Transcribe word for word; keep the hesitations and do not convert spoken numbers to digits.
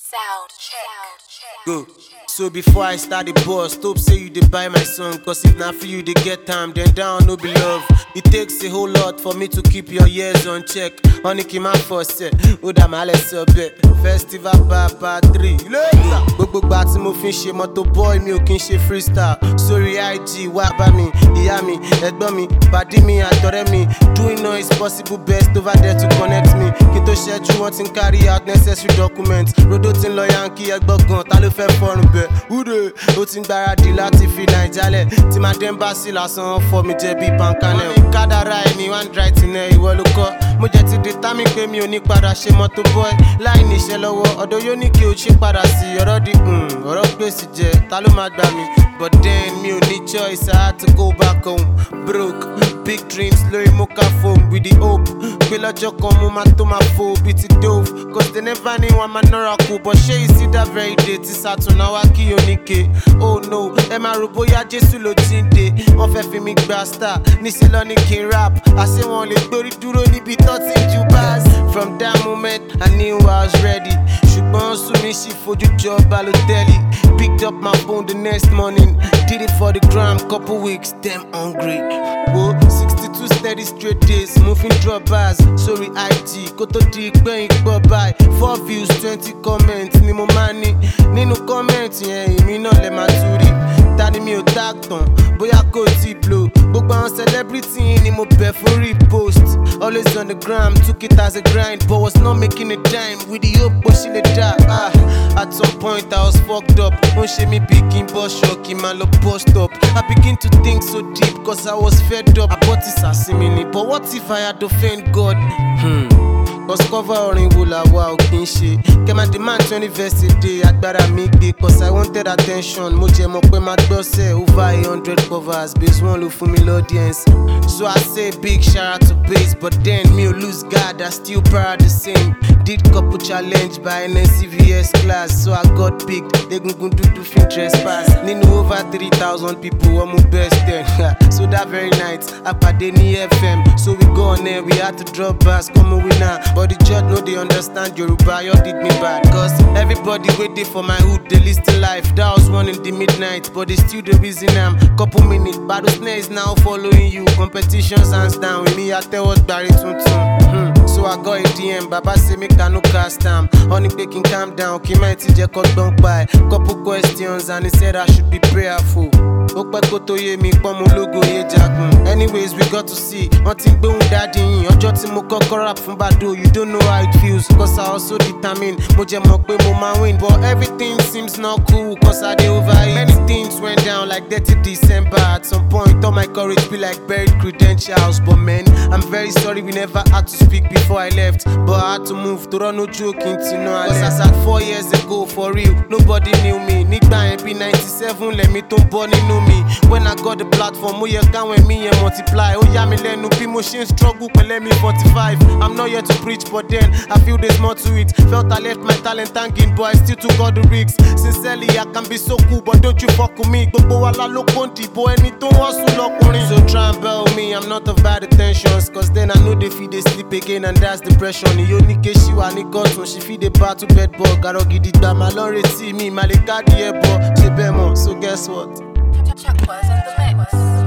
Sound check. Go. So before I start the bus, stop say you dey buy my song. Cause if not for you, they get time, then down no be love. It takes a whole lot for me to keep your ears on check. Honey, keep my first set. Oda male sobe. Festival Papa three. Gbogbo gba tí mo fi ń ṣe moto boy mi ò kí ń ṣe freestyle. Sorry I G, wá bá mi, ìyá mi, ẹ̀gbọ́n mi, pàdí mi, àtọ̀rẹ́ mi. Doing all is possible best over there to connect me. Kí tó ṣẹ́jú wọn ti ń carry out necessary documents. Rodo ti ń lọ Yankee ẹgbọ́n gan, ta ló fẹ́ fọ́rùn bẹ̀? Wúre, ó ti ń gbáradì láti fi Nàìjálẹ̀. Tí máa dé embassy lásán fọ́ mi jẹ́ bíi pankanel. Wọ́n ní kádàrá ẹni one dry tin ẹ̀ ìwọ ló kọ́. Mo jẹ́ ti determine pé mi ò ní padà ṣe moto boy. Láì níṣẹ́ lọ́wọ́, ọ̀dọ̀ yóò ní kí o ṣe padà sí ọ̀rọ̀ di ọ̀rọ̀ gbèsè jẹ, ta ló máa gbà mí? But then mi ò ní choice, I had to go back home. Broke, big dreams, lórí mocha phone with the hope. Pé lọ́jọ́ kan mo máa tó máa fò bí ti dove. Cause they never knew I'm a miracle. But ṣé you see that very day tí Saturn wá kí oníke? Oh no, ẹ máa rò bóyá Jésù ló jíǹde. Wọ́n fẹ́ fi mi gba star, níṣẹ́ lọ ní kí n rap. Àṣé wọn lè gbórí dúró níbi tó ti ń ju bars. From that moment, I knew I was ready. Ṣùgbọ́n sún mi sì fojú jọ Balotelli. Picked up my phone the next morning. Did it for the gram, couple weeks, damn hungry. Whoa, sixty-two steady straight days, moving drop bars. Sorry I G, kó tó di gbẹ̀yìn gbọ́ bye. Four views, twenty comments ni mo máa ní. Nínú comment yẹn, èmi náà lè máa tún rí. Ta ni mi ò tag tán, bóyá kò tí blow. Gbogbo àwọn celebrity ni mo bẹ̀ fún repost. Always on the gram, took it as a grind, but was not making a dime. With the hope, but she let die. Ah, at some point I was fucked up. Wọ́n ṣe mi bí kí n bọ́ ṣọ́ọ̀kì máa lọ bus stop. I begin to think so deep cause I was fed up. Àbọ̀tí sàsímì ni, but what if I had offend God? Hmm. Cause cover orin wo la wa ò kí n ṣe. Kẹ́ máa demand twenty verse a day, agbára mi gbé. Cause I wanted attention, mo jẹ́ mọ̀ pé máa gbọ́sẹ̀. Over a hundred covers, base one ló fún mi l'audience. So I say big shout out to base, but then me ò lose God, I still proud the same. Did couple challenge by N S C V S class, so I got picked. Egungun dúdú fi trespass. Nínú over three thousand people, wọ́n mú best ten. So that very night, a pàdé ní F M. So we go on there, we had to drop bars, come a winner. But the judge no dey understand Yoruba, you did me bad. Cause everybody waiting for my hood, they listen life. That was one in the midnight, but they still the reason I'm. Couple minutes, battle snare is now following you. Competitions hands down with me, I tell what Barry Tuntun. Hmm. So I got a D M, Baba say make I no cast am. Honey baking calm down, kí máa ti jẹ́ kó gbọ́n pa ẹ̀. Couple questions and he said I should be prayerful. Ó pẹ́ kó tó yé mi pọ́n mo lógo yé jagun. Anyways we got to see, wọ́n ti ń gbóhùn dáàdì yín. Ọjọ́ tí mo kọ́kọ́ rap fún Bado, you don't know how it feels. Cause I also determined, mo jẹ́ mọ̀ pé mo máa win. But everything seems not cool cause I dey over it. Many things went down like thirty December. At some point all my courage be like buried credentials. But man, I'm very sorry we never had to speak before I left. But I had to move to run no joking to know I left. Cause as at four years ago for real, nobody knew me. Nígbà yẹn bí ninety-seven lẹ́mi tó ń bọ́ nínú mi. When I got the platform, ó yẹ káwọn ẹ̀mí yẹn multiply. Ó yà mí lẹ́nu bí mo ṣe ń struggle pẹ̀lẹ́ mi forty-five. I'm not here to preach but then I feel there's more to it. Felt I left my talent hanging but I still took all the risks. Sincerely I can be so cool but don't you fuck with me. Gbogbo wa la ló kó ń dìbò ẹni tó ń hustle lọkùnrin. So try and bail me, I'm not of bad intentions. Cause then I know they feel they sleep again and that's depression. Ìyó ní ké ṣì wà ní gọ́tún, she fit dey battle bed bug. Àrọ̀ gidi gbà máa lọ retí mi, màá lè káàdì ẹ̀ bọ̀. Ṣé bẹ́ẹ̀ mọ̀? So guess what? Check was in the mix.